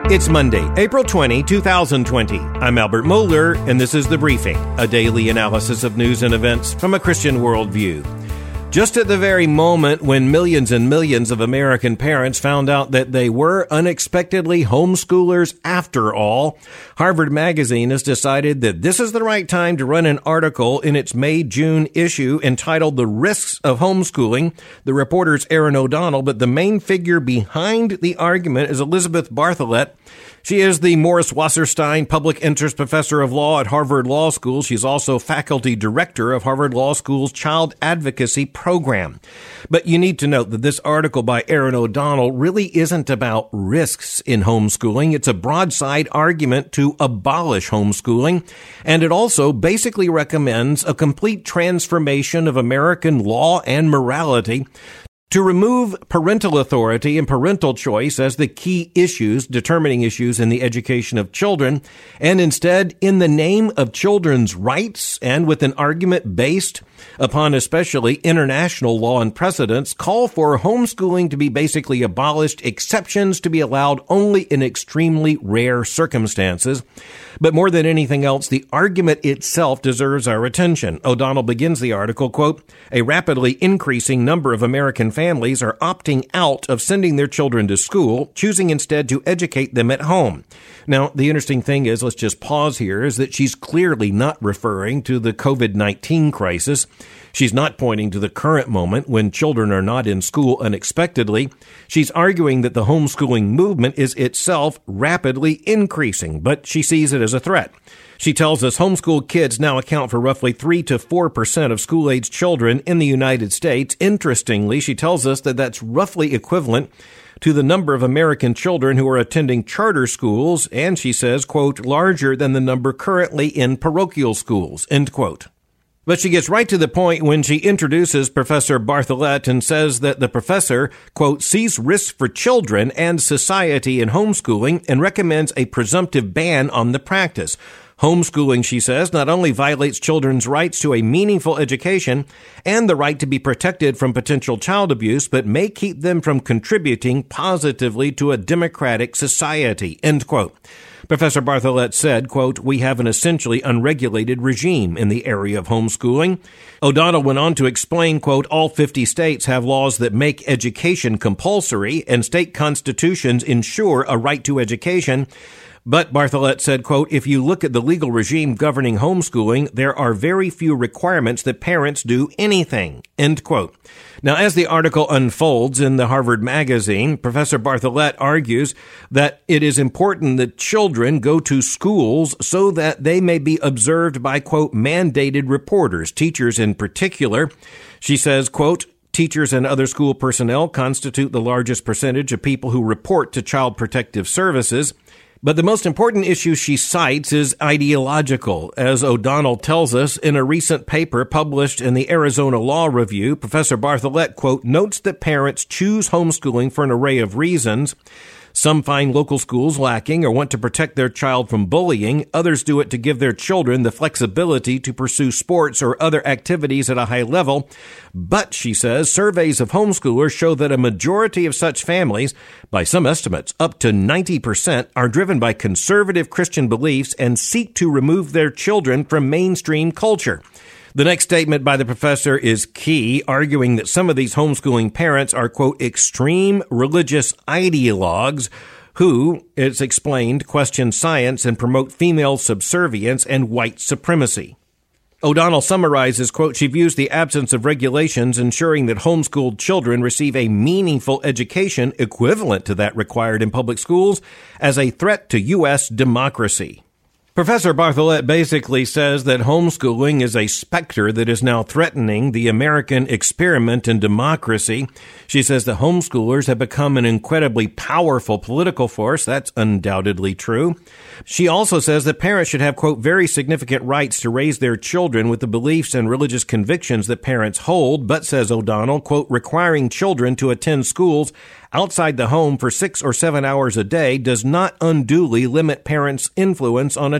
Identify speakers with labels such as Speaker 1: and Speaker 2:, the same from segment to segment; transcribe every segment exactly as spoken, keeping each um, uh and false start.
Speaker 1: It's Monday, April twentieth, twenty twenty. I'm Albert Mohler, and this is The Briefing, a daily analysis of news and events from a Christian worldview. Just at the very moment when millions and millions of American parents found out that they were unexpectedly homeschoolers after all, Harvard Magazine has decided that this is the right time to run an article in its May-June issue entitled The Risks of Homeschooling. The reporter's Aaron O'Donnell, but the main figure behind the argument is Elizabeth Bartholet. She is the Morris Wasserstein Public Interest Professor of Law at Harvard Law School. She's also faculty director of Harvard Law School's Child Advocacy Program. But you need to note that this article by Aaron O'Donnell really isn't about risks in homeschooling. It's a broadside argument to abolish homeschooling, and it also basically recommends a complete transformation of American law and morality to remove parental authority and parental choice as the key issues determining issues in the education of children, and instead, in the name of children's rights and with an argument based upon especially international law and precedents, call for homeschooling to be basically abolished, exceptions to be allowed only in extremely rare circumstances. But more than anything else, the argument itself deserves our attention. O'Donnell begins the article, quote, "A rapidly increasing number of American families are opting out of sending their children to school, choosing instead to educate them at home." Now, the interesting thing is, let's just pause here, is that she's clearly not referring to the covid nineteen crisis. She's not pointing to the current moment when children are not in school unexpectedly. She's arguing that the homeschooling movement is itself rapidly increasing, but she sees it as a threat. She tells us homeschooled kids now account for roughly three to four percent of school-aged children in the United States. Interestingly, she tells us that that's roughly equivalent to the number of American children who are attending charter schools, and she says, quote, larger than the number currently in parochial schools, end quote. But she gets right to the point when she introduces Professor Bartholet and says that the professor, quote, sees risks for children and society in homeschooling and recommends a presumptive ban on the practice. Homeschooling, she says, not only violates children's rights to a meaningful education and the right to be protected from potential child abuse, but may keep them from contributing positively to a democratic society, end quote. Professor Bartholet said, quote, we have an essentially unregulated regime in the area of homeschooling. O'Donnell went on to explain, quote, all fifty states have laws that make education compulsory and state constitutions ensure a right to education. But Bartholet said, quote, if you look at the legal regime governing homeschooling, there are very few requirements that parents do anything, end quote. Now, as the article unfolds in the Harvard Magazine, Professor Bartholet argues that it is important that children go to schools so that they may be observed by, quote, mandated reporters, teachers in particular. She says, quote, teachers and other school personnel constitute the largest percentage of people who report to Child Protective Services. But the most important issue she cites is ideological. As O'Donnell tells us in a recent paper published in the Arizona Law Review, Professor Bartholet, quote, notes that parents choose homeschooling for an array of reasons. Some find local schools lacking or want to protect their child from bullying. Others do it to give their children the flexibility to pursue sports or other activities at a high level. But, she says, surveys of homeschoolers show that a majority of such families, by some estimates up to ninety percent, are driven by conservative Christian beliefs and seek to remove their children from mainstream culture. The next statement by the professor is key, arguing that some of these homeschooling parents are, quote, extreme religious ideologues who, it's explained, question science and promote female subservience and white supremacy. O'Donnell summarizes, quote, she views the absence of regulations ensuring that homeschooled children receive a meaningful education equivalent to that required in public schools as a threat to U S democracy. Professor Bartholet basically says that homeschooling is a specter that is now threatening the American experiment in democracy. She says that homeschoolers have become an incredibly powerful political force. That's undoubtedly true. She also says that parents should have, quote, very significant rights to raise their children with the beliefs and religious convictions that parents hold, but, says O'Donnell, quote, requiring children to attend schools outside the home for six or seven hours a day does not unduly limit parents' influence on a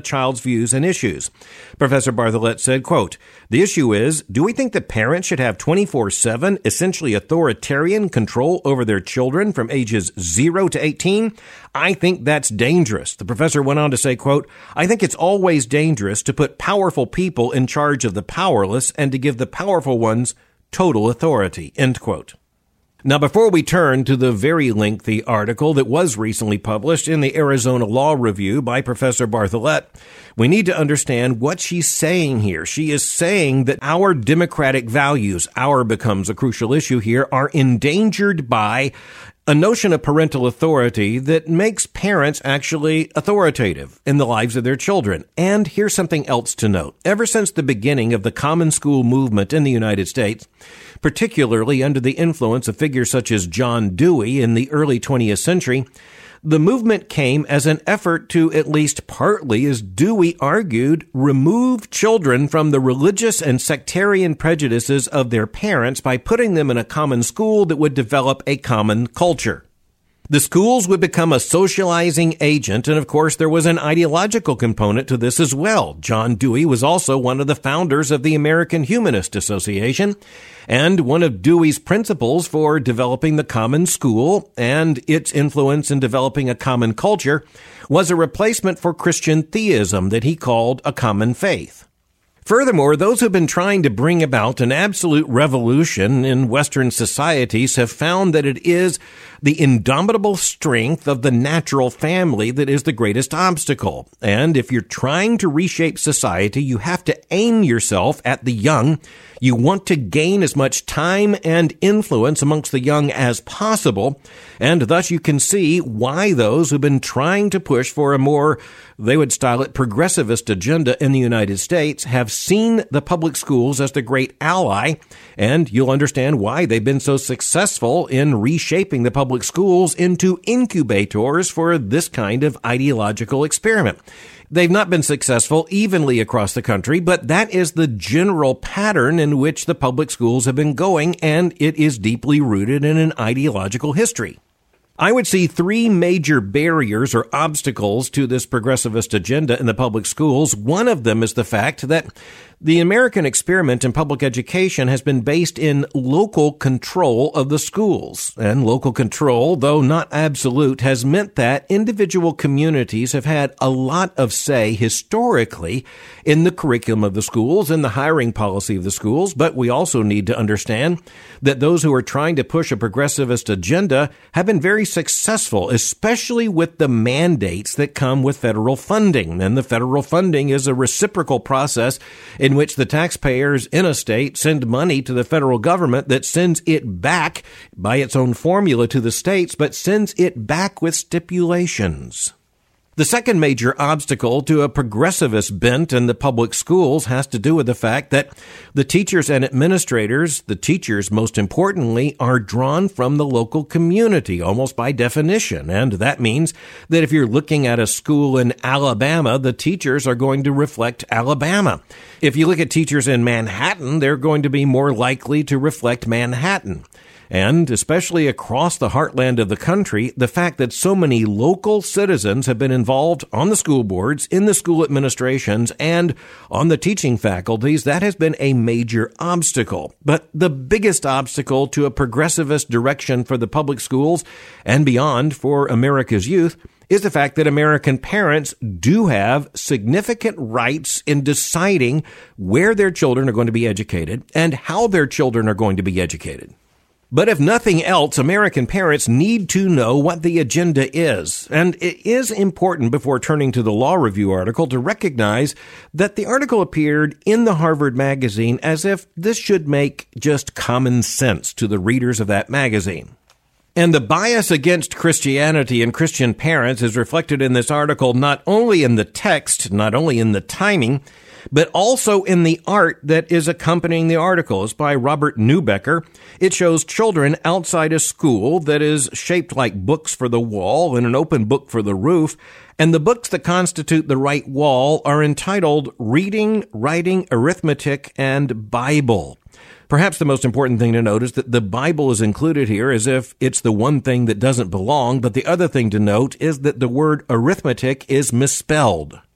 Speaker 1: child's views and issues. Professor Bartholet said, quote, "The issue is, do we think that parents should have twenty-four seven, essentially authoritarian control over their children from ages zero to eighteen? I think that's dangerous." The professor went on to say, quote, "I think it's always dangerous to put powerful people in charge of the powerless and to give the powerful ones total authority," end quote. Now, before we turn to the very lengthy article that was recently published in the Arizona Law Review by Professor Bartholet, we need to understand what she's saying here. She is saying that our democratic values, our becomes a crucial issue here, are endangered by a notion of parental authority that makes parents actually authoritative in the lives of their children. And here's something else to note. Ever since the beginning of the common school movement in the United States, particularly under the influence of figures such as John Dewey in the early twentieth century, the movement came as an effort to, at least partly, as Dewey argued, remove children from the religious and sectarian prejudices of their parents by putting them in a common school that would develop a common culture. The schools would become a socializing agent, and of course there was an ideological component to this as well. John Dewey was also one of the founders of the American Humanist Association, and one of Dewey's principles for developing the common school and its influence in developing a common culture was a replacement for Christian theism that he called a common faith. Furthermore, those who've been trying to bring about an absolute revolution in Western societies have found that it is the indomitable strength of the natural family that is the greatest obstacle. And if you're trying to reshape society, you have to aim yourself at the young. You want to gain as much time and influence amongst the young as possible, and thus you can see why those who've been trying to push for a more, they would style it, progressivist agenda in the United States have seen the public schools as the great ally, and you'll understand why they've been so successful in reshaping the public schools into incubators for this kind of ideological experiment. They've not been successful evenly across the country, but that is the general pattern in which the public schools have been going, and it is deeply rooted in an ideological history. I would see three major barriers or obstacles to this progressivist agenda in the public schools. One of them is the fact that the American experiment in public education has been based in local control of the schools. And local control, though not absolute, has meant that individual communities have had a lot of say historically in the curriculum of the schools and the hiring policy of the schools. But we also need to understand that those who are trying to push a progressivist agenda have been very successful, especially with the mandates that come with federal funding. And the federal funding is a reciprocal process in which the taxpayers in a state send money to the federal government that sends it back by its own formula to the states, but sends it back with stipulations. The second major obstacle to a progressivist bent in the public schools has to do with the fact that the teachers and administrators, the teachers most importantly, are drawn from the local community almost by definition. And that means that if you're looking at a school in Alabama, the teachers are going to reflect Alabama. If you look at teachers in Manhattan, they're going to be more likely to reflect Manhattan. And especially across the heartland of the country, the fact that so many local citizens have been involved on the school boards, in the school administrations, and on the teaching faculties, that has been a major obstacle. But the biggest obstacle to a progressivist direction for the public schools and beyond for America's youth is the fact that American parents do have significant rights in deciding where their children are going to be educated and how their children are going to be educated. But if nothing else, American parents need to know what the agenda is. And it is important, before turning to the Law Review article, to recognize that the article appeared in the Harvard magazine as if this should make just common sense to the readers of that magazine. And the bias against Christianity and Christian parents is reflected in this article not only in the text, not only in the timing, but also in the art that is accompanying the article. It's by Robert Newbecker. It shows children outside a school that is shaped like books for the wall and an open book for the roof. And the books that constitute the right wall are entitled Reading, Writing, Arithmetic, and Bible. Perhaps the most important thing to note is that the Bible is included here as if it's the one thing that doesn't belong, but the other thing to note is that the word arithmetic is misspelled.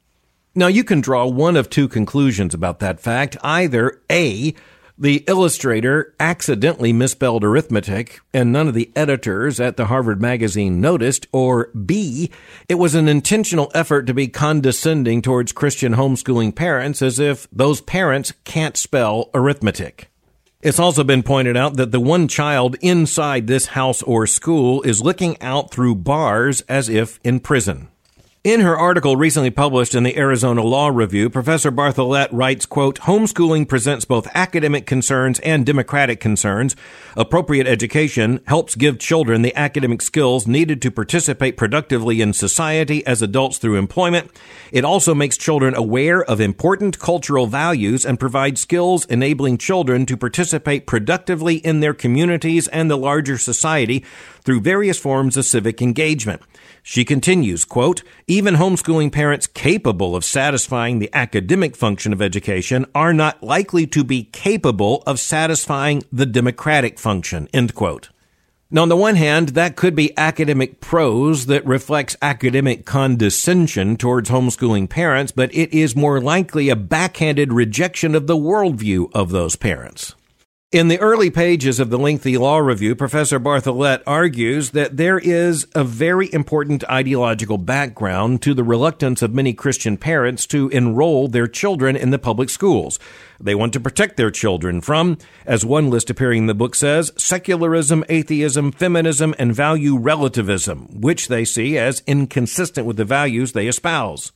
Speaker 1: Now, you can draw one of two conclusions about that fact. Either A, the illustrator accidentally misspelled arithmetic, and none of the editors at the Harvard magazine noticed, or B, it was an intentional effort to be condescending towards Christian homeschooling parents, as if those parents can't spell arithmetic. It's also been pointed out that the one child inside this house or school is looking out through bars as if in prison. In her article recently published in the Arizona Law Review, Professor Bartholet writes, quote, "Homeschooling presents both academic concerns and democratic concerns. Appropriate education helps give children the academic skills needed to participate productively in society as adults through employment. It also makes children aware of important cultural values and provides skills enabling children to participate productively in their communities and the larger society through various forms of civic engagement." She continues, quote, "Even homeschooling parents capable of satisfying the academic function of education are not likely to be capable of satisfying the democratic function," end quote. Now, on the one hand, that could be academic prose that reflects academic condescension towards homeschooling parents, but it is more likely a backhanded rejection of the worldview of those parents. In the early pages of the lengthy law review, Professor Bartholet argues that there is a very important ideological background to the reluctance of many Christian parents to enroll their children in the public schools. They want to protect their children from, as one list appearing in the book says, secularism, atheism, feminism, and value relativism, which they see as inconsistent with the values they espouse.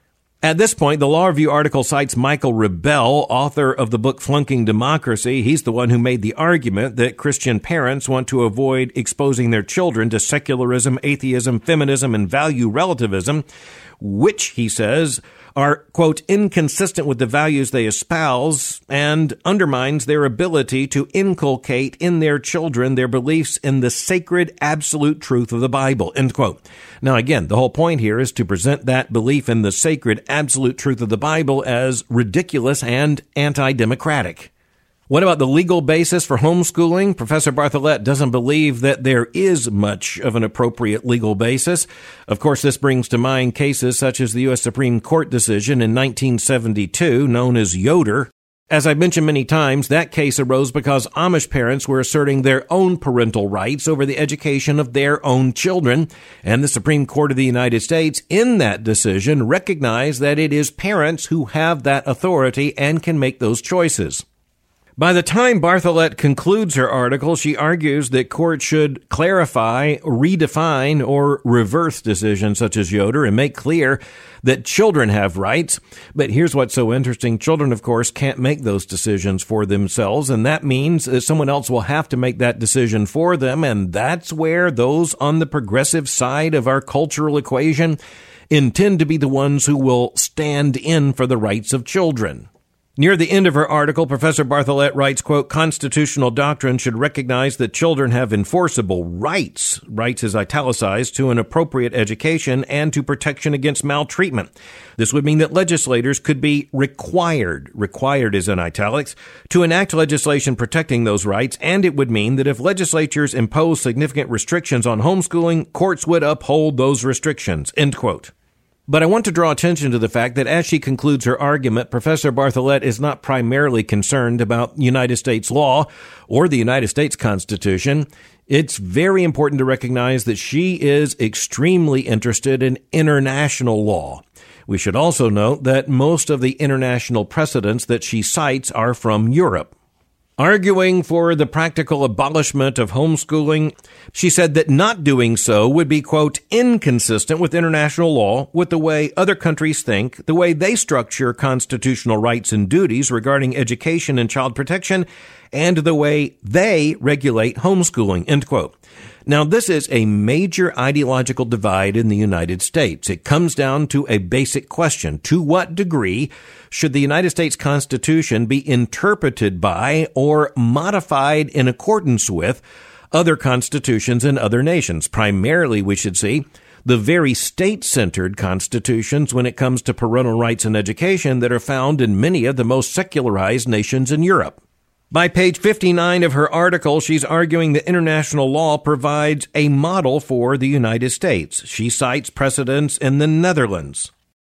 Speaker 1: At this point, the Law Review article cites Michael Rebell, author of the book Flunking Democracy. He's the one who made the argument that Christian parents want to avoid exposing their children to secularism, atheism, feminism, and value relativism, which, he says, are, quote, inconsistent with the values they espouse and undermines their ability to inculcate in their children their beliefs in the sacred absolute truth of the Bible, end quote. Now, again, the whole point here is to present that belief in the sacred absolute truth of the Bible as ridiculous and anti-democratic. What about the legal basis for homeschooling? Professor Bartholet doesn't believe that there is much of an appropriate legal basis. Of course, this brings to mind cases such as the U S Supreme Court decision in nineteen seventy-two, known as Yoder. As I've mentioned many times, that case arose because Amish parents were asserting their own parental rights over the education of their own children, and the Supreme Court of the United States, in that decision, recognized that it is parents who have that authority and can make those choices. By the time Bartholet concludes her article, she argues that courts should clarify, redefine, or reverse decisions such as Yoder and make clear that children have rights. But here's what's so interesting. Children, of course, can't make those decisions for themselves, and that means that someone else will have to make that decision for them, and that's where those on the progressive side of our cultural equation intend to be the ones who will stand in for the rights of children. Near the end of her article, Professor Bartholet writes, quote, "Constitutional doctrine should recognize that children have enforceable rights," rights is italicized, "to an appropriate education and to protection against maltreatment. This would mean that legislators could be required, required is in italics, to enact legislation protecting those rights, and it would mean that if legislatures impose significant restrictions on homeschooling, courts would uphold those restrictions," end quote. But I want to draw attention to the fact that as she concludes her argument, Professor Bartholet is not primarily concerned about United States law or the United States Constitution. It's very important to recognize that she is extremely interested in international law. We should also note that most of the international precedents that she cites are from Europe. Arguing for the practical abolishment of homeschooling, she said that not doing so would be, quote, inconsistent with international law, with the way other countries think, the way they structure constitutional rights and duties regarding education and child protection, and the way they regulate homeschooling, end quote. Now, this is a major ideological divide in the United States. It comes down to a basic question. To what degree should the United States Constitution be interpreted by or modified in accordance with other constitutions in other nations? Primarily, we should see the very state-centered constitutions when it comes to parental rights and education that are found in many of the most secularized nations in Europe. By page fifty-nine of her article, she's arguing that international law provides a model for the United States. She cites precedents in the Netherlands.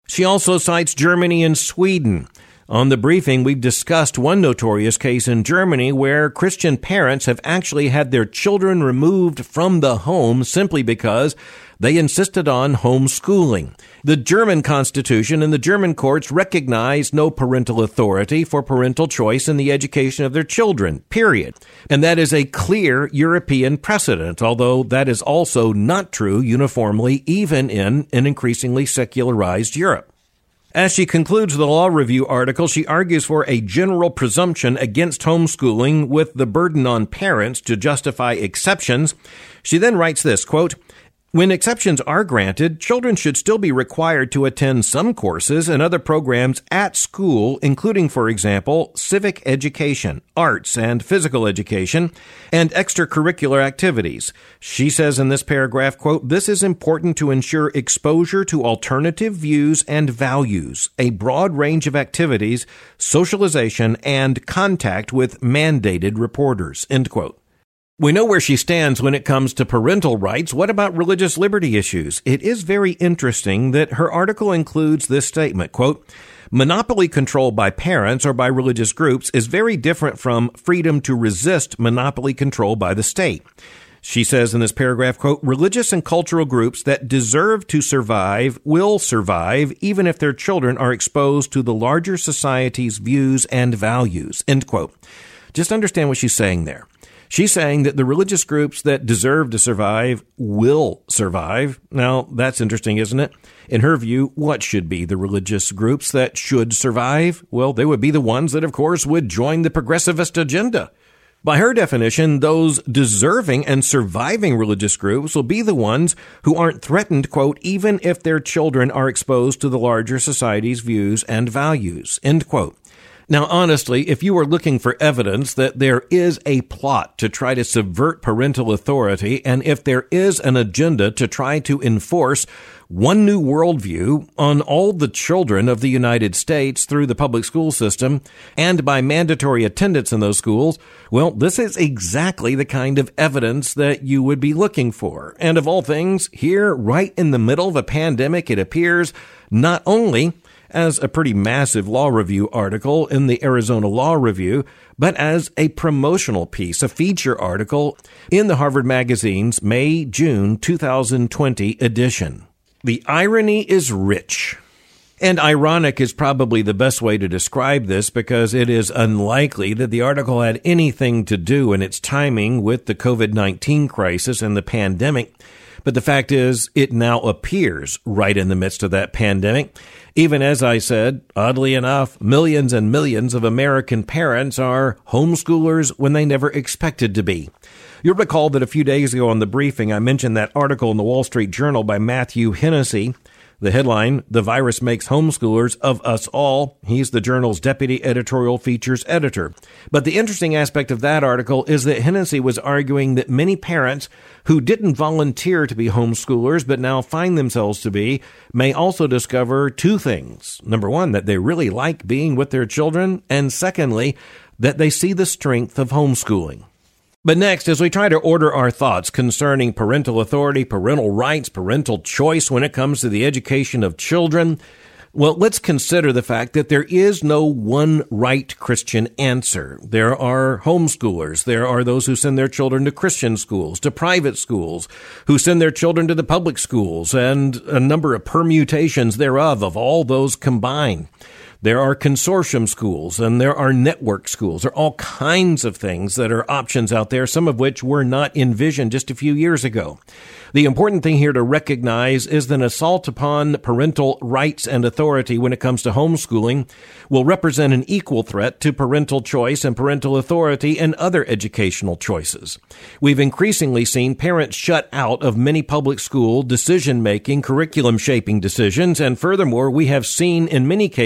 Speaker 1: She also cites Germany and Sweden. On the briefing, we've discussed one notorious case in Germany where Christian parents have actually had their children removed from the home simply because they insisted on homeschooling. The German Constitution and the German courts recognize no parental authority for parental choice in the education of their children, period. And that is a clear European precedent, although that is also not true uniformly, even in an increasingly secularized Europe. As she concludes the Law Review article, she argues for a general presumption against homeschooling with the burden on parents to justify exceptions. She then writes this, quote, "When exceptions are granted, children should still be required to attend some courses and other programs at school, including, for example, civic education, arts and physical education, and extracurricular activities." She says in this paragraph, quote, "This is important to ensure exposure to alternative views and values, a broad range of activities, socialization, and contact with mandated reporters," end quote. We know where she stands when it comes to parental rights. What about religious liberty issues? It is very interesting that her article includes this statement, quote, "Monopoly control by parents or by religious groups is very different from freedom to resist monopoly control by the state." She says in this paragraph, quote, "Religious and cultural groups that deserve to survive will survive even if their children are exposed to the larger society's views and values," end quote. Just understand what she's saying there. She's saying that the religious groups that deserve to survive will survive. Now, that's interesting, isn't it? In her view, what should be the religious groups that should survive? Well, they would be the ones that, of course, would join the progressivist agenda. By her definition, those deserving and surviving religious groups will be the ones who aren't threatened, quote, even if their children are exposed to the larger society's views and values, end quote. Now, honestly, if you are looking for evidence that there is a plot to try to subvert parental authority, and if there is an agenda to try to enforce one new worldview on all the children of the United States through the public school system and by mandatory attendance in those schools, well, this is exactly the kind of evidence that you would be looking for. And of all things, here, right in the middle of a pandemic, it appears not only as a pretty massive law review article in the Arizona Law Review, but as a promotional piece, a feature article in the Harvard Magazine's May-June two thousand twenty edition. The irony is rich. And ironic is probably the best way to describe this because it is unlikely that the article had anything to do in its timing with the covid nineteen crisis and the pandemic. But the fact is, it now appears right in the midst of that pandemic. Even as I said, oddly enough, millions and millions of American parents are homeschoolers when they never expected to be. You'll recall that a few days ago on the briefing, I mentioned that article in the Wall Street Journal by Matthew Hennessy. The headline, "The Virus Makes Homeschoolers of Us All." He's the journal's deputy editorial features editor. But the interesting aspect of that article is that Hennessy was arguing that many parents who didn't volunteer to be homeschoolers but now find themselves to be may also discover two things. Number one, that they really like being with their children, and secondly, that they see the strength of homeschooling. But next, as we try to order our thoughts concerning parental authority, parental rights, parental choice when it comes to the education of children, well, let's consider the fact that there is no one right Christian answer. There are homeschoolers. There are those who send their children to Christian schools, to private schools, who send their children to the public schools, and a number of permutations thereof of all those combined. There are consortium schools and there are network schools. There are all kinds of things that are options out there, some of which were not envisioned just a few years ago. The important thing here to recognize is that an assault upon parental rights and authority when it comes to homeschooling will represent an equal threat to parental choice and parental authority and other educational choices. We've increasingly seen parents shut out of many public school decision-making, curriculum-shaping decisions, and furthermore, we have seen in many cases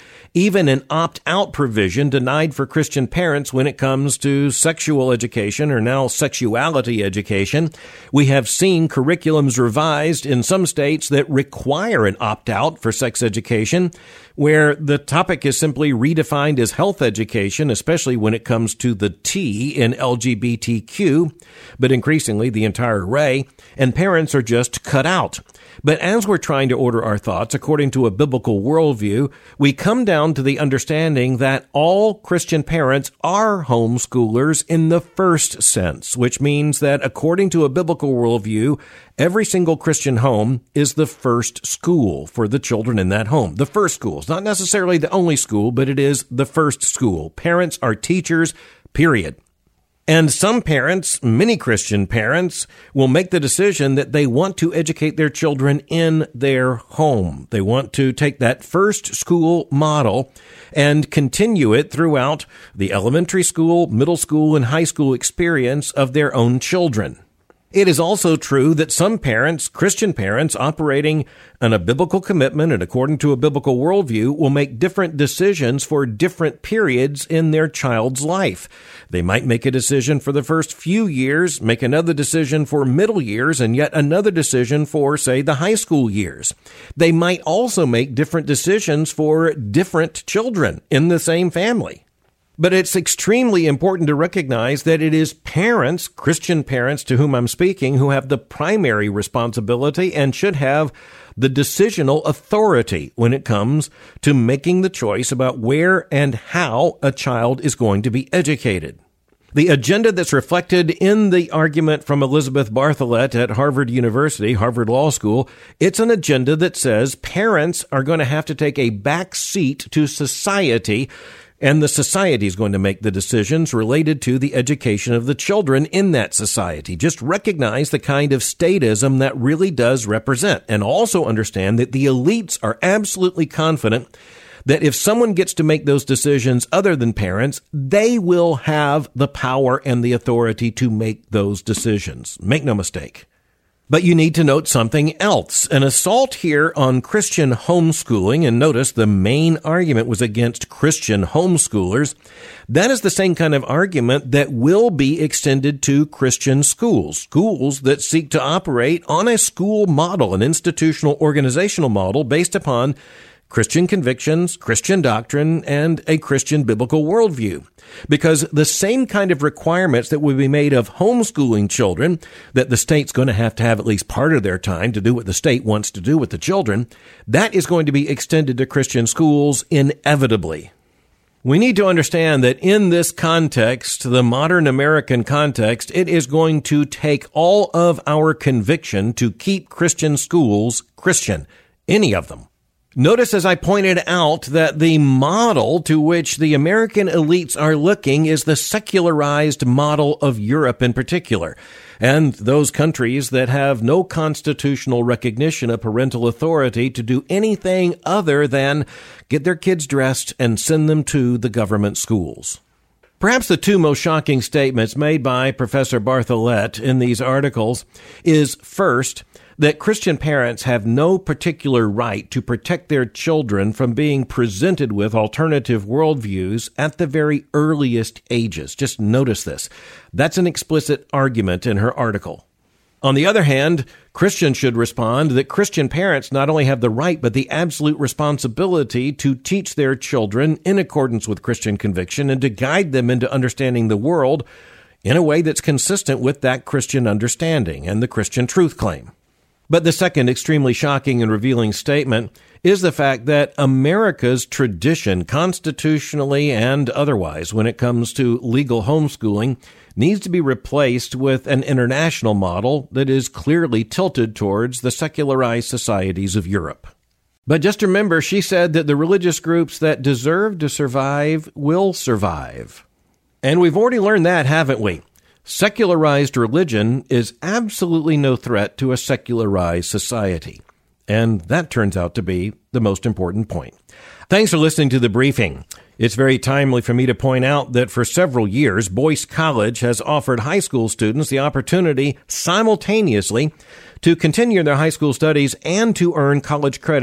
Speaker 1: even an opt-out provision denied for Christian parents when it comes to sexual education, or now sexuality education. We have seen curriculums revised in some states that require an opt-out for sex education, where the topic is simply redefined as health education, especially when it comes to the T in L G B T Q, but increasingly the entire array, and parents are just cut out. But as we're trying to order our thoughts according to a biblical worldview, we come down to the understanding that all Christian parents are homeschoolers in the first sense, which means that according to a biblical worldview, every single Christian home is the first school for the children in that home. The first school. It's not necessarily the only school, but it is the first school. Parents are teachers, period. And some parents, many Christian parents, will make the decision that they want to educate their children in their home. They want to take that first school model and continue it throughout the elementary school, middle school, and high school experience of their own children. It is also true that some parents, Christian parents, operating on a biblical commitment and according to a biblical worldview, will make different decisions for different periods in their child's life. They might make a decision for the first few years, make another decision for middle years, and yet another decision for, say, the high school years. They might also make different decisions for different children in the same family. But it's extremely important to recognize that it is parents, Christian parents to whom I'm speaking, who have the primary responsibility and should have the decisional authority when it comes to making the choice about where and how a child is going to be educated. The agenda that's reflected in the argument from Elizabeth Bartholet at Harvard University, Harvard Law School, it's an agenda that says parents are going to have to take a back seat to society, and the society is going to make the decisions related to the education of the children in that society. Just recognize the kind of statism that really does represent, and also understand that the elites are absolutely confident that if someone gets to make those decisions other than parents, they will have the power and the authority to make those decisions. Make no mistake. But you need to note something else. An assault here on Christian homeschooling, and notice the main argument was against Christian homeschoolers. That is the same kind of argument that will be extended to Christian schools, schools that seek to operate on a school model, an institutional organizational model based upon Christian convictions, Christian doctrine, and a Christian biblical worldview. Because the same kind of requirements that would be made of homeschooling children, that the state's going to have to have at least part of their time to do what the state wants to do with the children, that is going to be extended to Christian schools inevitably. We need to understand that in this context, the modern American context, it is going to take all of our conviction to keep Christian schools Christian, any of them. Notice, as I pointed out, that the model to which the American elites are looking is the secularized model of Europe in particular, and those countries that have no constitutional recognition of parental authority to do anything other than get their kids dressed and send them to the government schools. Perhaps the two most shocking statements made by Professor Bartholet in these articles is, first, that Christian parents have no particular right to protect their children from being presented with alternative worldviews at the very earliest ages. Just notice this. That's an explicit argument in her article. On the other hand, Christians should respond that Christian parents not only have the right, but the absolute responsibility to teach their children in accordance with Christian conviction and to guide them into understanding the world in a way that's consistent with that Christian understanding and the Christian truth claim. But the second extremely shocking and revealing statement is the fact that America's tradition, constitutionally and otherwise, when it comes to legal homeschooling, needs to be replaced with an international model that is clearly tilted towards the secularized societies of Europe. But just remember, she said that the religious groups that deserve to survive will survive. And we've already learned that, haven't we? Secularized religion is absolutely no threat to a secularized society. And that turns out to be the most important point. Thanks for listening to the briefing. It's very timely for me to point out that for several years, Boyce College has offered high school students the opportunity simultaneously to continue their high school studies and to earn college credit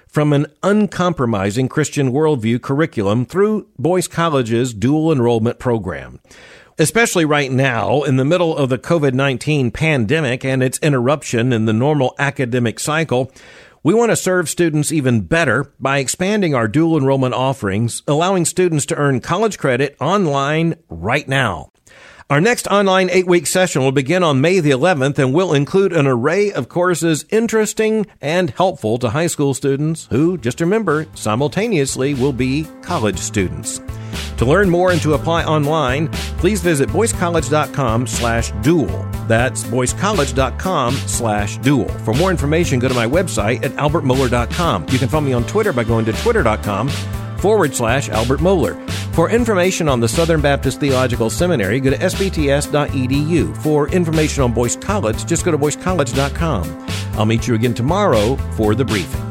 Speaker 1: from an uncompromising Christian worldview curriculum through Boyce College's dual enrollment program. Especially right now, in the middle of the covid nineteen pandemic and its interruption in the normal academic cycle, we want to serve students even better by expanding our dual enrollment offerings, allowing students to earn college credit online right now. Our next online eight-week session will begin on May the eleventh and will include an array of courses interesting and helpful to high school students who, just remember, simultaneously will be college students. To learn more and to apply online, please visit boycecollege.com slash dual. That's boycecollege.com slash dual. For more information, go to my website at albert mohler dot com. You can follow me on Twitter by going to twitter.com forward slash Albert Mohler. For information on the Southern Baptist Theological Seminary, go to s b t s dot e d u. For information on Boyce College, just go to boyce college dot com. I'll meet you again tomorrow for the briefing.